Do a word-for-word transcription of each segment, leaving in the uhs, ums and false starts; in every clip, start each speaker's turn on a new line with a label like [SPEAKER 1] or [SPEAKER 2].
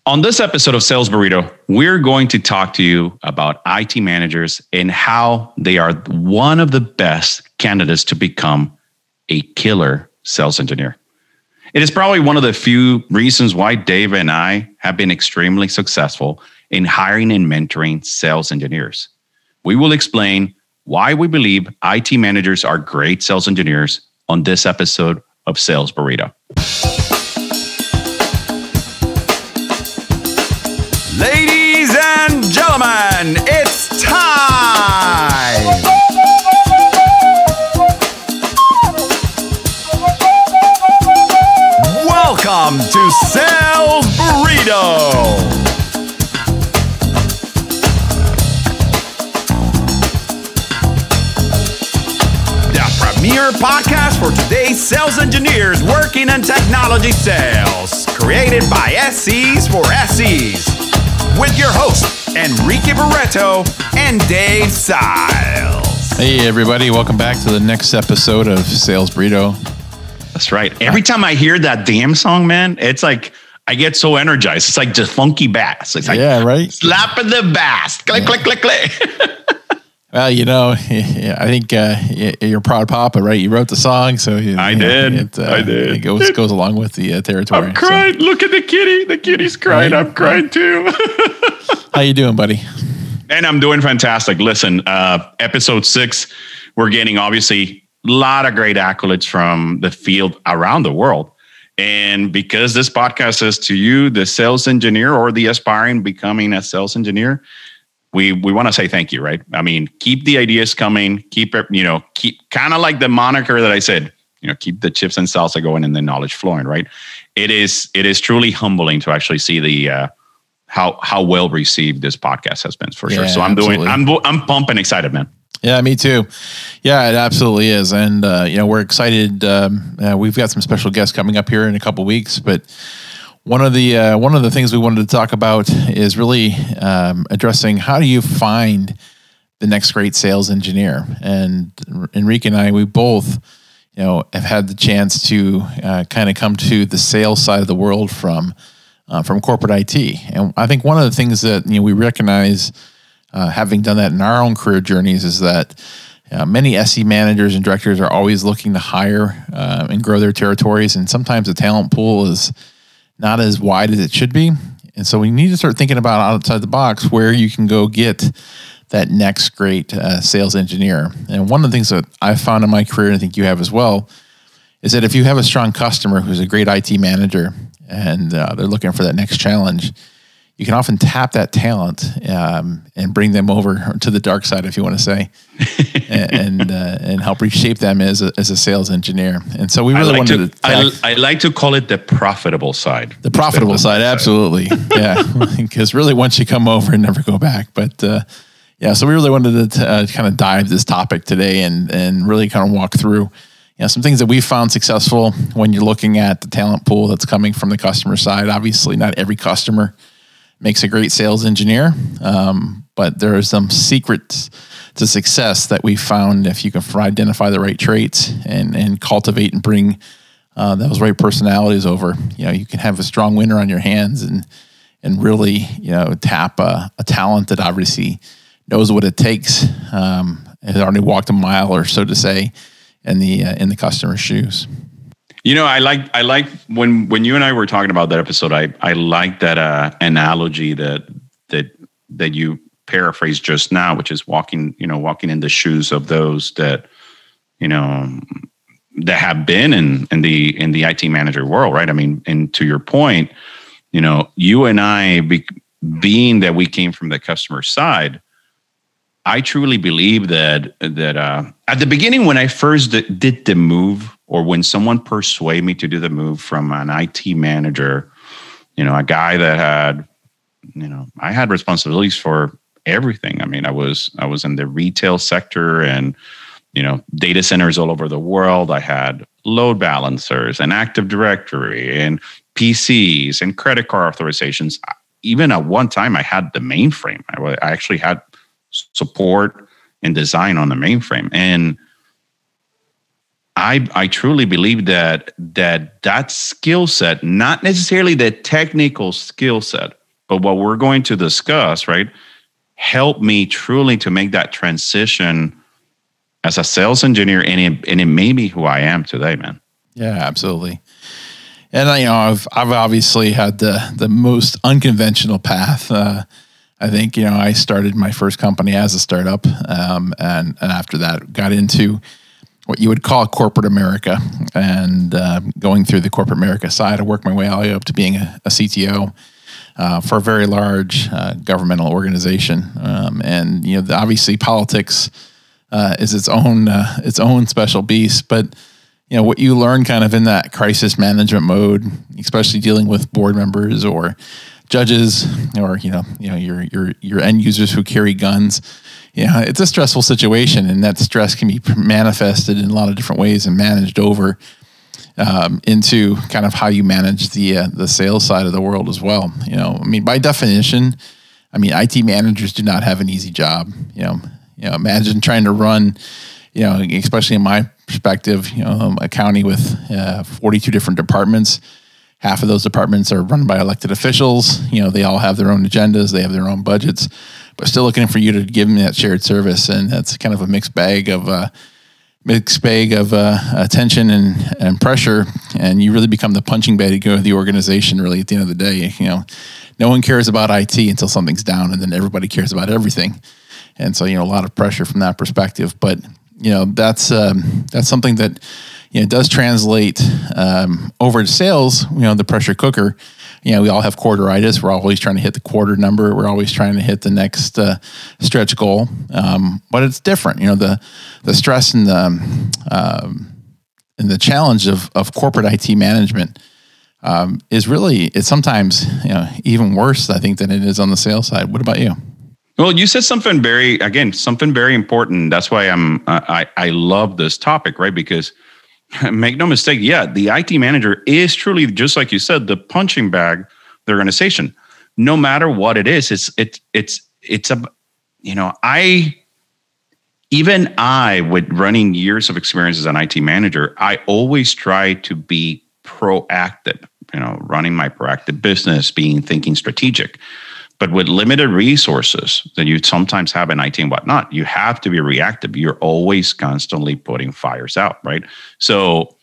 [SPEAKER 1] On this episode of Sales Burrito, we're going to talk to you about I T managers and how they are one of the best candidates to become a killer sales engineer. It is probably one of the few reasons why Dave and I have been extremely successful in hiring and mentoring sales engineers. We will explain why we believe I T managers are great sales engineers on this episode of Sales Burrito.
[SPEAKER 2] Ladies and gentlemen, it's time! Welcome to Sales Burrito! The premier podcast for today's sales engineers working in technology sales. Created by S Cs for S Es. With your hosts, Enrique Barreto and Dave Siles.
[SPEAKER 3] Hey, everybody. Welcome back to the next episode of Sales Burrito.
[SPEAKER 1] That's right. Every time I hear that damn song, man, it's like I get so energized. It's like just funky bass. It's like
[SPEAKER 3] yeah, right?
[SPEAKER 1] Slapping the bass. Click, yeah. click, click, click.
[SPEAKER 3] Well, you know, I think uh, you're proud papa, right? You wrote the song, so you,
[SPEAKER 1] I,
[SPEAKER 3] you
[SPEAKER 1] did.
[SPEAKER 3] Know, it, uh,
[SPEAKER 1] I did.
[SPEAKER 3] It goes goes along with the uh, territory.
[SPEAKER 1] I'm crying. So. Look at the kitty. The kitty's crying. Right? I'm crying too.
[SPEAKER 3] How you doing, buddy?
[SPEAKER 1] And I'm doing fantastic. Listen, uh, episode six, we're getting obviously a lot of great accolades from the field around the world. And because this podcast is to you, the sales engineer or the aspiring becoming a sales engineer, we we want to say thank you, right? I mean, keep the ideas coming. Keep it, you know, keep kind of like the moniker that I said, you know, keep the chips and salsa going and the knowledge flowing, right? It is it is truly humbling to actually see the uh, how how well received this podcast has been for yeah, sure. So I'm absolutely. doing I'm I'm pumping excited, man.
[SPEAKER 3] Yeah, me too. Yeah, it absolutely is, and uh, you know, we're excited. Um, uh, we've got some special guests coming up here in a couple weeks, but. One of the uh, one of the things we wanted to talk about is really um, addressing how do you find the next great sales engineer. And Enrique and I, we both, you know, have had the chance to uh, kind of come to the sales side of the world from uh, from corporate I T. And I think one of the things that you know we recognize, uh, having done that in our own career journeys, is that uh, many S E managers and directors are always looking to hire uh, and grow their territories, and sometimes the talent pool is not as wide as it should be. And so we need to start thinking about outside the box where you can go get that next great uh, sales engineer. And one of the things that I've found in my career, and I think you have as well, is that if you have a strong customer who's a great I T manager and uh, they're looking for that next challenge, you can often tap that talent um, and bring them over to the dark side, if you want to say, and and, uh, and help reshape them as a, as a sales engineer. And so we really
[SPEAKER 1] I like
[SPEAKER 3] wanted
[SPEAKER 1] to.
[SPEAKER 3] to
[SPEAKER 1] I, I like to call it the profitable side.
[SPEAKER 3] The profitable side, absolutely, yeah. Because really, once you come over and never go back. But uh, yeah, so we really wanted to uh, kind of dive this topic today and and really kind of walk through, you know, some things that we found successful when you're looking at the talent pool that's coming from the customer side. Obviously, not every customer makes a great sales engineer, um, but there are some secrets to success that we found if you can identify the right traits and and cultivate and bring uh, those right personalities over. You know, you can have a strong winner on your hands and and really you know tap a, a talent that obviously knows what it takes, um, has already walked a mile or so to say in the uh, in the customer's shoes.
[SPEAKER 1] You know, I like I like when when you and I were talking about that episode. I I like that uh, analogy that that that you paraphrased just now, which is walking you know walking in the shoes of those that you know that have been in in the in the I T manager world, right? I mean, and to your point, you know, you and I, be, being that we came from the customer side, I truly believe that that uh, at the beginning when I first did, did the move. Or when someone persuaded me to do the move from an I T manager, you know, a guy that had, you know, I had responsibilities for everything. I mean, I was I was in the retail sector and, you know, data centers all over the world. I had load balancers and Active Directory and P Cs and credit card authorizations. Even at one time, I had the mainframe. I, I actually had support and design on the mainframe. And I I truly believe that that that skill set, not necessarily the technical skill set, but what we're going to discuss, right, help me truly to make that transition as a sales engineer, and it, and it made me who I am today, man.
[SPEAKER 3] Yeah, absolutely. And you know, I've I've obviously had the the most unconventional path. Uh, I think you know I started my first company as a startup, um, and and after that got into what you would call corporate America, and uh, going through the corporate America side, I worked my way all the way up to being a, a C T O uh, for a very large uh, governmental organization. Um, and you know, obviously, politics uh, is its own uh, its own special beast. But you know, what you learn kind of in that crisis management mode, especially dealing with board members or judges, or you know, you know, your your your end users who carry guns. Yeah, it's a stressful situation, and that stress can be manifested in a lot of different ways and managed over um, into kind of how you manage the uh, the sales side of the world as well. You know, I mean, by definition, I mean I T managers do not have an easy job. You know, you know, imagine trying to run, you know, especially in my perspective, you know, a county with uh, forty-two different departments. Half of those departments are run by elected officials. You know, they all have their own agendas, they have their own budgets, but still looking for you to give them that shared service. And that's kind of a mixed bag of uh, mixed bag of uh, attention and, and pressure. And you really become the punching bag of the organization, really, at the end of the day. You know, no one cares about I T until something's down, and then everybody cares about everything. And so, you know, a lot of pressure from that perspective. But, you know, that's um, that's something that, you know, does translate um, over to sales. You know, the pressure cooker. You know, we all have quarteritis. We're always trying to hit the quarter number. We're always trying to hit the next uh, stretch goal. Um, but it's different. You know, the the stress and the um, and the challenge of of corporate I T management um, is really, it's sometimes, you know, even worse, I think, than it is on the sales side. What about you?
[SPEAKER 1] Well, you said something very, again, something very important. That's why I'm I I love this topic, right? Because make no mistake, yeah, the I T manager is truly, just like you said, the punching bag of the organization. No matter what it is, it's it's it's it's a, you know, I even I, with running years of experience as an I T manager, I always try to be proactive. You know, running my proactive business, being thinking strategic. But with limited resources that you sometimes have in I T and whatnot, you have to be reactive. You're always constantly putting fires out, right? So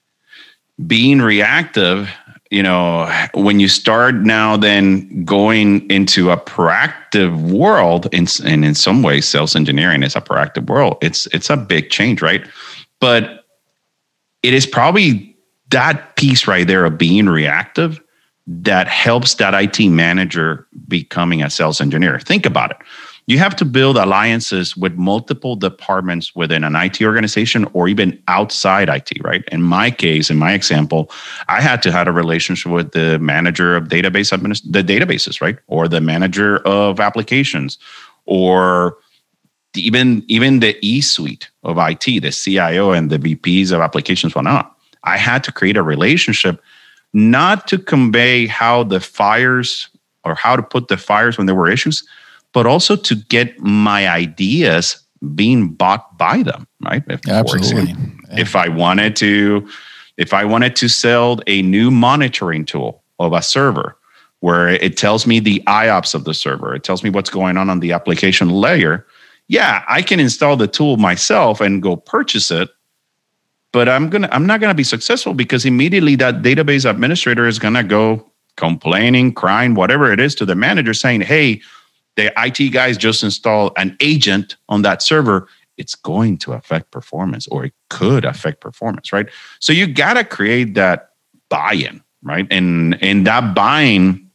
[SPEAKER 1] being reactive, you know, when you start now then going into a proactive world, and in, in some ways, sales engineering is a proactive world. It's it's a big change, right? But it is probably that piece right there of being reactive that helps that I T manager becoming a sales engineer. Think about it. You have to build alliances with multiple departments within an I T organization or even outside I T, right? In my case, in my example, I had to have a relationship with the manager of database administ- the databases, right? Or the manager of applications, or even, even the E-suite of I T, the C I O and the V Ps of applications, whatnot. I had to create a relationship, not to convey how the fires or how to put the fires when there were issues, but also to get my ideas being bought by them, right? If,
[SPEAKER 3] Absolutely.
[SPEAKER 1] Example, yeah. If I wanted to, if I wanted to sell a new monitoring tool of a server where it tells me the I O P S of the server, it tells me what's going on on the application layer. Yeah, I can install the tool myself and go purchase it. But I'm gonna, I'm not gonna be successful because immediately that database administrator is gonna go complaining, crying, whatever it is, to the manager saying, "Hey, the I T guys just installed an agent on that server. It's going to affect performance, or it could affect performance, right?" So you gotta create that buy-in, right? And and that buy-in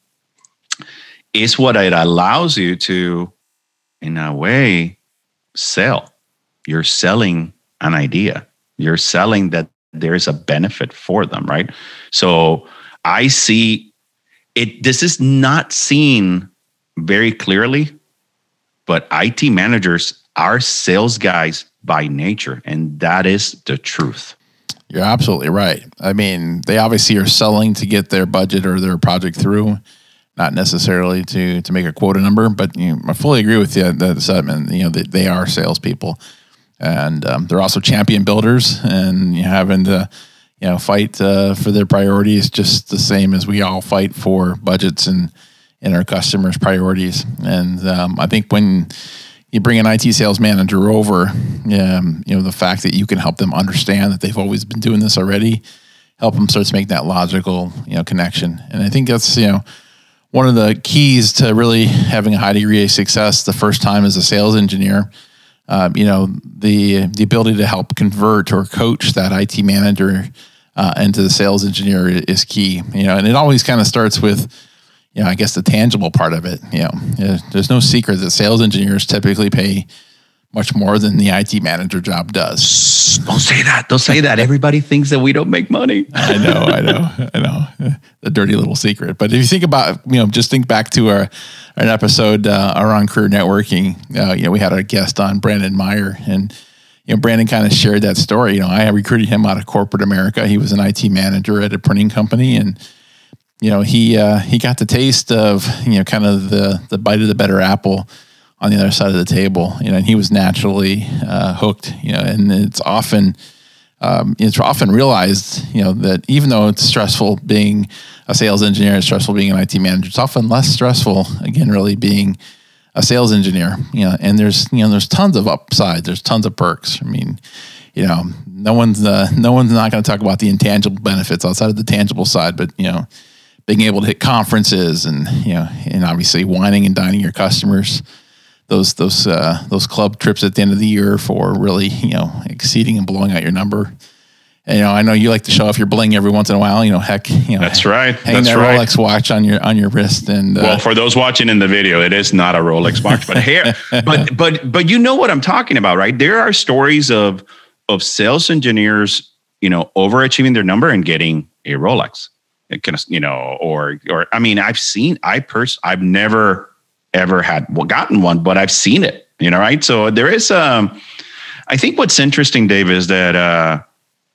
[SPEAKER 1] is what it allows you to, in a way, sell. You're selling an idea. You're selling that there's a benefit for them, right? So I see it. This is not seen very clearly, but I T managers are sales guys by nature, and that is the truth.
[SPEAKER 3] You're absolutely right. I mean, they obviously are selling to get their budget or their project through, not necessarily to to make a quota number. But you know, I fully agree with you that assessment. You know, they, they are salespeople. and um, they're also champion builders, and you know, having to you know fight uh, for their priorities just the same as we all fight for budgets and and our customers' priorities. And um, I think when you bring an I T sales manager over, um, you know, the fact that you can help them understand that they've always been doing this already, help them start to make that logical, you know, connection. And I think that's, you know, one of the keys to really having a high degree of success the first time as a sales engineer. Uh, you know, the the ability to help convert or coach that I T manager uh, into the sales engineer is key. You know, and it always kind of starts with, you know, I guess the tangible part of it. You know, there's no secret that sales engineers typically pay much more than the I T manager job does.
[SPEAKER 1] Don't say that. Don't say that. Everybody thinks that we don't make money.
[SPEAKER 3] I know, I know, I know. The dirty little secret. But if you think about, you know, just think back to our an episode uh, around career networking. Uh, you know, we had our guest on, Brandon Meyer, and you know, Brandon kind of shared that story. You know, I recruited him out of corporate America. He was an I T manager at a printing company, and you know, he uh, he got the taste of, you know, kind of the the bite of the better apple on the other side of the table. You know, and he was naturally uh, hooked. You know, and it's often um, it's often realized, you know, that even though it's stressful being a sales engineer, it's stressful being an I T manager, it's often less stressful, again, really being a sales engineer. You know, and there's you know there's tons of upside. There's tons of perks. I mean, you know, no one's uh, no one's not going to talk about the intangible benefits outside of the tangible side, but you know, being able to hit conferences and, you know, and obviously wining and dining your customers, those, those, uh, those club trips at the end of the year for really, you know, exceeding and blowing out your number. And, you know, I know you like to show off your bling every once in a while, you know, heck, you know,
[SPEAKER 1] that's right.
[SPEAKER 3] Hang
[SPEAKER 1] that's
[SPEAKER 3] that
[SPEAKER 1] right.
[SPEAKER 3] Rolex watch on your, on your wrist. And, uh,
[SPEAKER 1] well, for those watching in the video, it is not a Rolex watch, but here, but, but, but you know what I'm talking about, right? There are stories of, of sales engineers, you know, overachieving their number and getting a Rolex. It can, you know, or, or, I mean, I've seen, I pers, I've never ever had well, gotten one, but I've seen it, you know, right? So there is, um, I think what's interesting, Dave, is that, uh,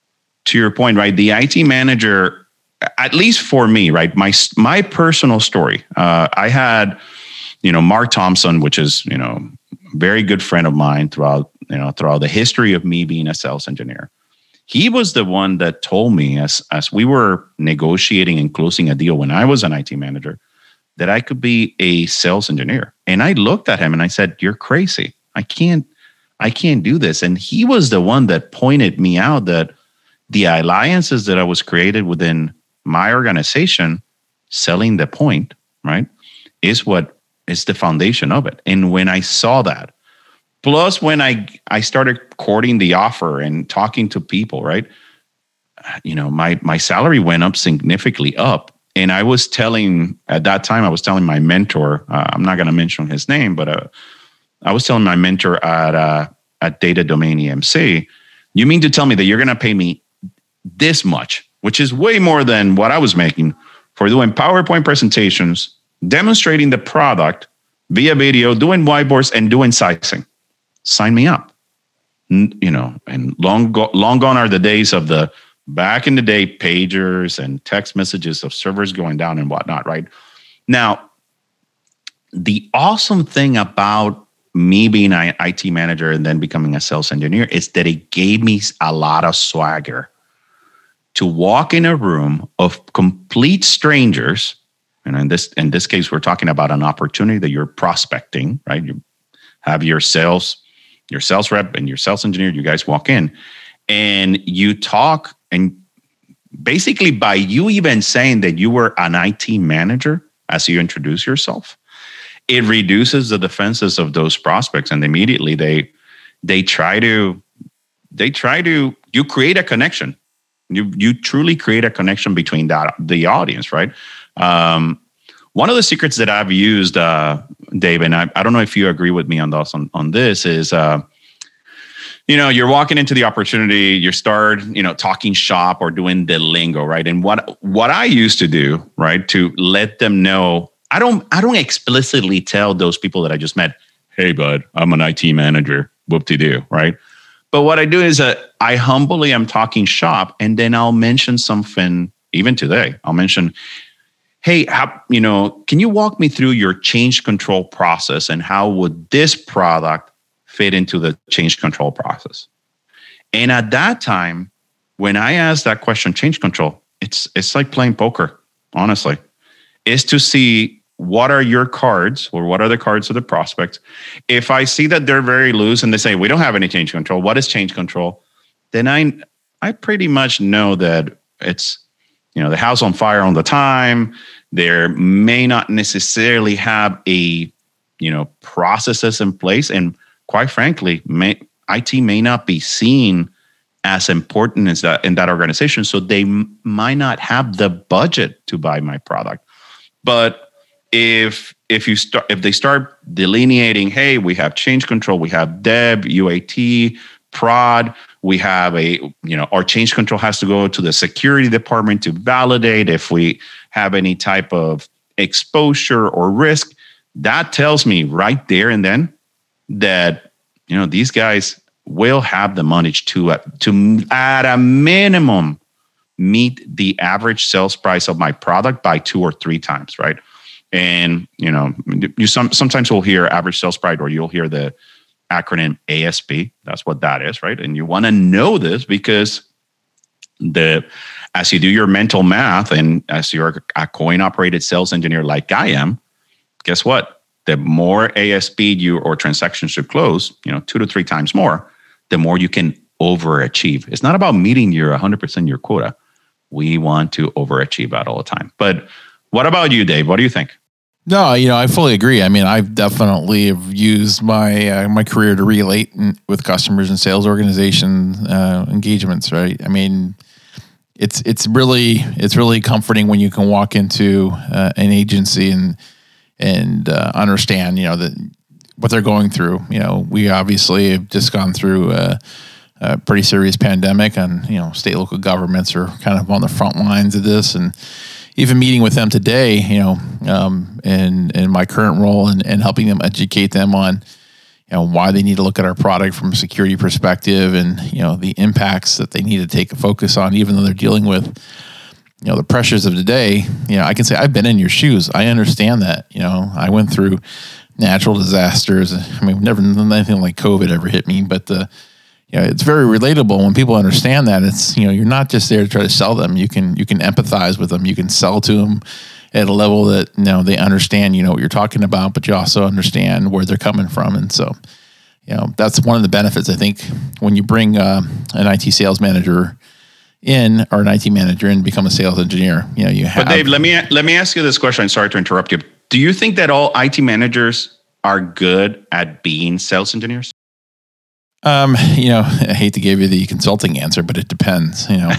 [SPEAKER 1] to your point, right? The I T manager, at least for me, right? My, my personal story, uh, I had, you know, Mark Thompson, which is, you know, very good friend of mine throughout, you know, throughout the history of me being a sales engineer. He was the one that told me as, as we were negotiating and closing a deal when I was an I T manager, that I could be a sales engineer. And I looked at him and I said, "You're crazy. I can't, I can't do this." And he was the one that pointed me out that the alliances that I was created within my organization, selling the point, right, is what is the foundation of it. And when I saw that, plus, when I I started courting the offer and talking to people, right, you know, my my salary went up significantly up. And I was telling, at that time, I was telling my mentor, uh, I'm not going to mention his name, but uh, I was telling my mentor at uh, at Data Domain E M C, "You mean to tell me that you're going to pay me this much, which is way more than what I was making for doing PowerPoint presentations, demonstrating the product via video, doing whiteboards, and doing sizing? Sign me up." You know, and long go, long gone are the days of the back in the day pagers and text messages of servers going down and whatnot, right? Now, the awesome thing about me being an I T manager and then becoming a sales engineer is that it gave me a lot of swagger to walk in a room of complete strangers. And in this, in this case, we're talking about an opportunity that you're prospecting, right? You have your sales your sales rep and your sales engineer, you guys walk in and you talk, and basically by you even saying that you were an I T manager as you introduce yourself, it reduces the defenses of those prospects. And immediately they, they try to, they try to, you create a connection. You, you truly create a connection between that, the audience, right? Um, One of the secrets that I've used, uh, Dave, and I, I don't know if you agree with me on this, on, on this is, uh, you know, you're walking into the opportunity, you start, you know, talking shop or doing the lingo, right? And what what I used to do, right, to let them know, I don't I don't explicitly tell those people that I just met, "Hey, bud, I'm an I T manager, whoop-de-doo," right? But what I do is that I humbly am talking shop, and then I'll mention something. Even today, I'll mention, "Hey, how, you know, can you walk me through your change control process and how would this product fit into the change control process. And at that time, when I asked that question, change control, it's it's like playing poker, honestly, is to see what are your cards or what are the cards of the prospect. If I see that they're very loose and they say, we don't have any change control, what is change control? Then I I pretty much know that it's, you know, the house on fire all the time. There may not necessarily have a, you know, processes in place. And quite frankly, may, I T may not be seen as important as that in that organization. So they m- might not have the budget to buy my product. But if if you start if they start delineating, hey, we have change control, we have Dev, U A T, prod, we have a, you know, our change control has to go to the security department to validate if we have any type of exposure or risk. That tells me right there and then that, you know, these guys will have the money to, uh, to at a minimum meet the average sales price of my product by two or three times, right? And, you know, you some sometimes will hear average sales price, or you'll hear the acronym A S P. That's what that is, right? And you want to know this because the as you do your mental math, and as you're a coin-operated sales engineer like I am, guess what? The more A S P you or transactions you close, you know, two to three times more, the more you can overachieve. It's not about meeting your one hundred percent your quota. We want to overachieve that all the time. But what about you, Dave? What do you think?
[SPEAKER 3] No, you know, I fully agree. I mean, I've definitely have used my uh, my career to relate in, with customers and sales organization uh, engagements. Right? I mean, it's it's really it's really comforting when you can walk into uh, an agency and and uh, understand, you know, that what they're going through. You know, we obviously have just gone through a, a pretty serious pandemic, and you know, state and local governments are kind of on the front lines of this, and even meeting with them today, you know, um, in in my current role, and, and helping them educate them on, you know, why they need to look at our product from a security perspective, and you know, the impacts that they need to take a focus on, even though they're dealing with, you know, the pressures of today. You know, I can say I've been in your shoes. I understand that. You know, I went through natural disasters. I mean, never anything like COVID ever hit me, but the you know, it's very relatable when people understand that. It's, you know, you're not just there to try to sell them. You can you can empathize with them. You can sell to them at a level that, you know, they understand, you know, what you're talking about, but you also understand where they're coming from. And so, you know, that's one of the benefits, I think, when you bring uh, an I T sales manager in, or an I T manager in, become a sales engineer. You know, you have.
[SPEAKER 1] But Dave, let me let me ask you this question. I'm sorry to interrupt you. Do you think that all I T managers are good at being sales engineers?
[SPEAKER 3] Um, you know, I hate to give you the consulting answer, but it depends, you know.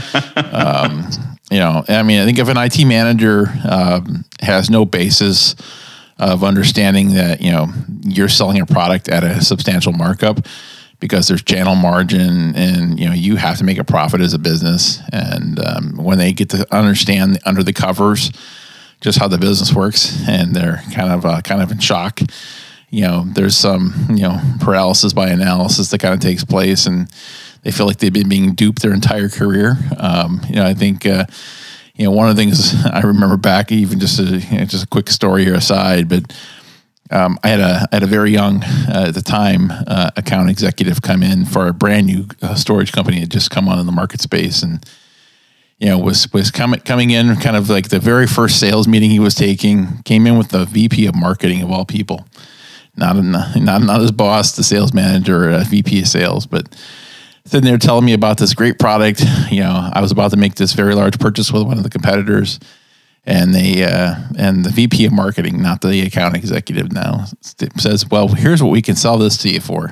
[SPEAKER 3] um, you know, I mean, I think if an I T manager um, has no basis of understanding that, you know, you're selling a product at a substantial markup because there's channel margin, and, you know, you have to make a profit as a business. And um, when they get to understand under the covers just how the business works, and they're kind of uh, kind of in shock, you know, there's some, you know, paralysis by analysis that kind of takes place, and they feel like they've been being duped their entire career. Um, you know, I think, uh, you know, one of the things I remember back, even just a, you know, just a quick story here aside, but um, I had a, I had a very young, uh, at the time, uh, account executive come in for a brand new uh, storage company that had just come on in the market space, and, you know, was, was coming, coming in kind of like the very first sales meeting he was taking, came in with the V P of marketing of all people. Not, not not his boss, the sales manager, or a V P of sales, but then they're telling me about this great product. You know, I was about to make this very large purchase with one of the competitors, and they uh, and the V P of marketing, not the account executive now, says, "Well, here's what we can sell this to you for."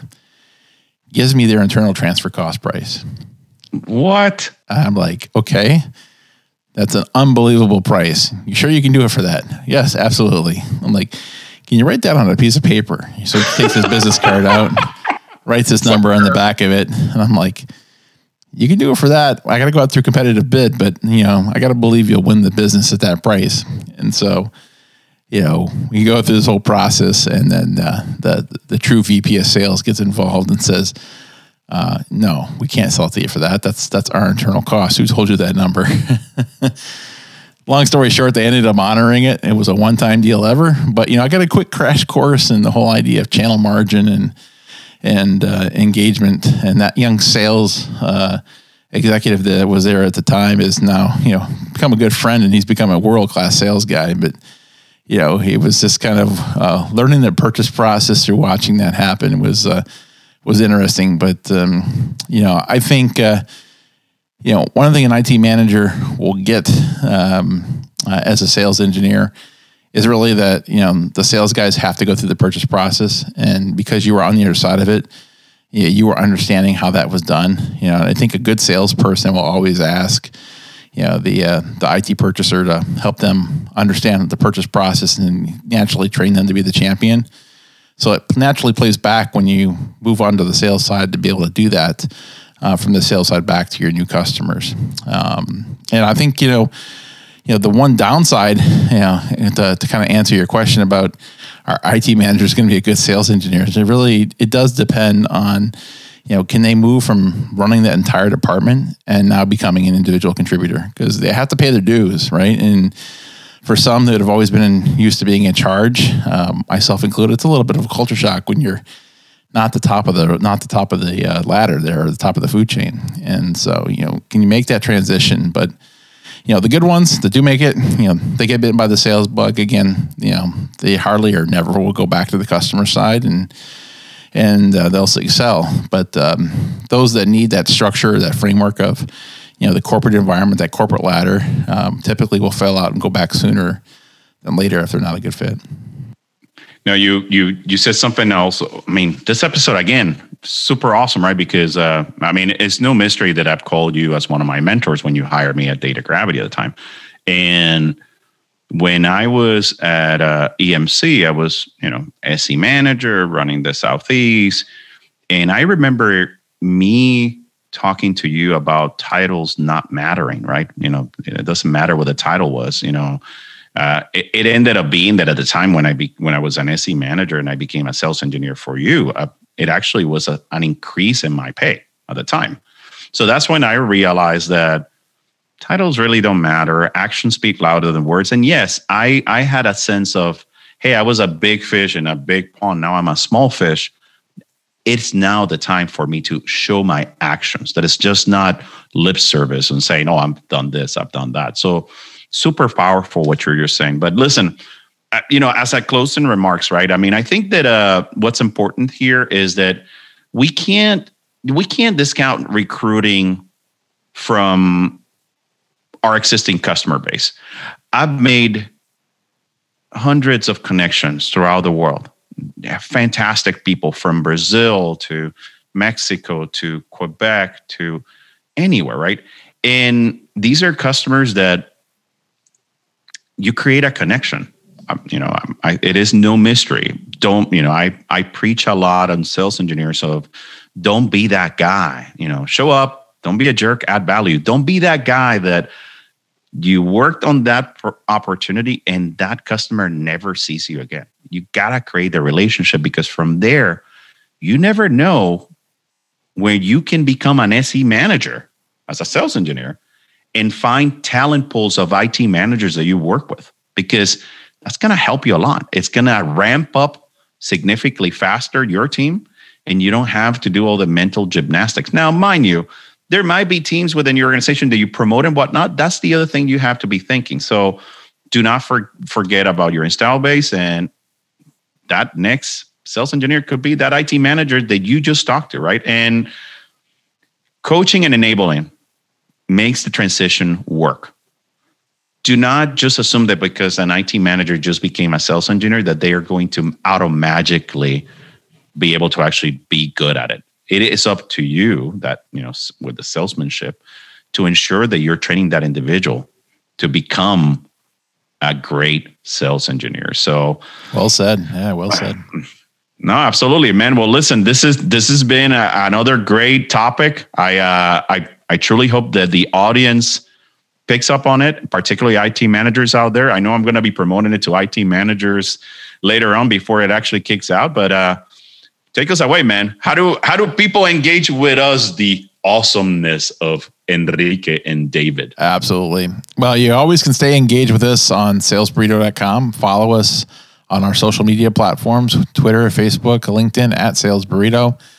[SPEAKER 3] Gives me their internal transfer cost price.
[SPEAKER 1] What?
[SPEAKER 3] I'm like, okay, that's an unbelievable price. You sure you can do it for that? Yes, absolutely. I'm like, can you write that on a piece of paper? So he takes his business card out, writes this number on the back of it. And I'm like, you can do it for that. I got to go out through competitive bid, but, you know, I got to believe you'll win the business at that price. And so, you know, we go through this whole process, and then uh, the, the true V P of sales gets involved and says, uh, no, we can't sell it to you for that. That's, that's our internal cost. Who told you that number? Long story short, they ended up honoring it. It was a one-time deal ever. But, you know, I got a quick crash course in the whole idea of channel margin and and uh, engagement. And that young sales uh, executive that was there at the time is now, you know, become a good friend, and he's become a world-class sales guy. But, you know, he was just kind of uh, learning the purchase process through watching that happen was, uh, was interesting. But, um, you know, I think, uh, you know, one thing an I T manager will get um, uh, as a sales engineer is really that, you know, the sales guys have to go through the purchase process. And because you were on the other side of it, you, you were understanding how that was done. You know, I think a good salesperson will always ask, you know, the uh, the I T purchaser to help them understand the purchase process and naturally train them to be the champion. So it naturally plays back when you move on to the sales side to be able to do that. Uh, from the sales side back to your new customers. Um, and I think, you know, you know, the one downside, you know, to, to kind of answer your question about our I T manager is going to be a good sales engineer, it really, it does depend on, you know, can they move from running the entire department and now becoming an individual contributor? Because they have to pay their dues, right? And for some that have always been in, used to being in charge, um, myself included, it's a little bit of a culture shock when you're not the top of the not the top of the uh, ladder there, or the top of the food chain. And so, you know, can you make that transition? But, you know, the good ones that do make it, you know, they get bitten by the sales bug again. You know, they hardly or never will go back to the customer side, and and uh, they'll excel. But um, those that need that structure, that framework of, you know, the corporate environment, that corporate ladder, um, typically will fail out and go back sooner than later if they're not a good fit.
[SPEAKER 1] No, you you you said something else. I mean, this episode again, super awesome, right? Because uh, I mean, it's no mystery that I've called you as one of my mentors when you hired me at Data Gravity at the time. And when I was at uh, E M C, I was, you know, S E manager running the Southeast, and I remember me talking to you about titles not mattering, right? You know, it doesn't matter what the title was, you know. Uh, it, it ended up being that at the time when I be, when I was an S E manager and I became a sales engineer for you, uh, it actually was a, an increase in my pay at the time. So that's when I realized that titles really don't matter. Actions speak louder than words. And yes, I I had a sense of, hey, I was a big fish in a big pond. Now I'm a small fish. It's now the time for me to show my actions. That it's just not lip service and saying, oh, I've done this, I've done that. So super powerful what you're, you're saying. But listen, uh, you know, as I close in remarks, right? I mean, I think that uh, what's important here is that we can't we can't discount recruiting from our existing customer base. I've made hundreds of connections throughout the world. Fantastic people from Brazil to Mexico to Quebec to anywhere, right? And these are customers that you create a connection. Um, you know, I, it is no mystery. Don't, you know, I, I preach a lot on sales engineers of don't be that guy, you know, show up, don't be a jerk, add value. Don't be that guy that you worked on that opportunity and that customer never sees you again. You got to create the relationship, because from there, you never know when you can become an S E manager as a sales engineer and find talent pools of I T managers that you work with, because that's going to help you a lot. It's going to ramp up significantly faster your team, and you don't have to do all the mental gymnastics. Now, mind you, there might be teams within your organization that you promote and whatnot. That's the other thing you have to be thinking. So do not for, forget about your install base, and that next sales engineer could be that I T manager that you just talked to, right? And coaching and enabling makes the transition work. Do not just assume that because an I T manager just became a sales engineer that they are going to auto-magically be able to actually be good at it. It is up to you, that, you know, with the salesmanship, to ensure that you're training that individual to become a great sales engineer. So
[SPEAKER 3] well said. Yeah, well said.
[SPEAKER 1] No, absolutely, man. Well, listen, this is this has been a, another great topic. I uh, I I truly hope that the audience picks up on it, particularly I T managers out there. I know I'm going to be promoting it to I T managers later on before it actually kicks out. But uh, take us away, man. How do how do people engage with us? The awesomeness of Enrique and David.
[SPEAKER 3] Absolutely. Well, you always can stay engaged with us on sales burrito dot com. Follow us on our social media platforms, Twitter, Facebook, LinkedIn, at Sales Burrito.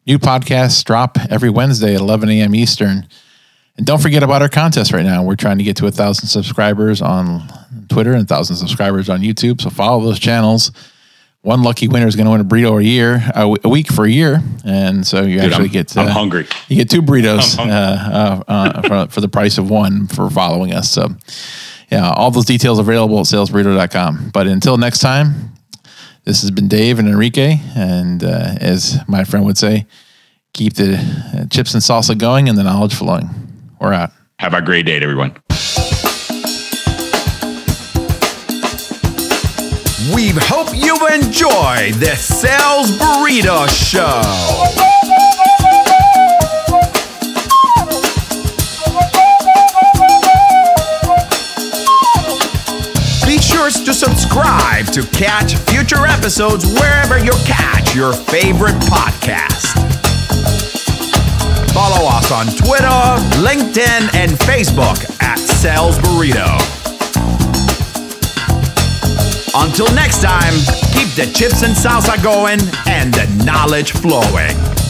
[SPEAKER 3] New podcasts drop every Wednesday at eleven a.m. Eastern. And don't forget about our contest right now. We're trying to get to a thousand subscribers on Twitter and a thousand subscribers on YouTube. So follow those channels. One lucky winner is going to win a burrito a year, a, w- a week for a year, and so you
[SPEAKER 1] Dude,
[SPEAKER 3] actually
[SPEAKER 1] I'm,
[SPEAKER 3] get. Uh,
[SPEAKER 1] I'm hungry.
[SPEAKER 3] You get two burritos uh, uh, uh, for, for the price of one for following us. So, yeah, all those details available at sales burrito dot com. But until next time, this has been Dave and Enrique, and uh, as my friend would say, keep the uh, chips and salsa going and the knowledge flowing. We're out.
[SPEAKER 1] Have a great day, everyone.
[SPEAKER 2] We hope you enjoyed the Sales Burrito Show. Be sure to subscribe to catch future episodes wherever you catch your favorite podcast. Follow us on Twitter, LinkedIn, and Facebook at Sales Burrito. Until next time, keep the chips and salsa going and the knowledge flowing.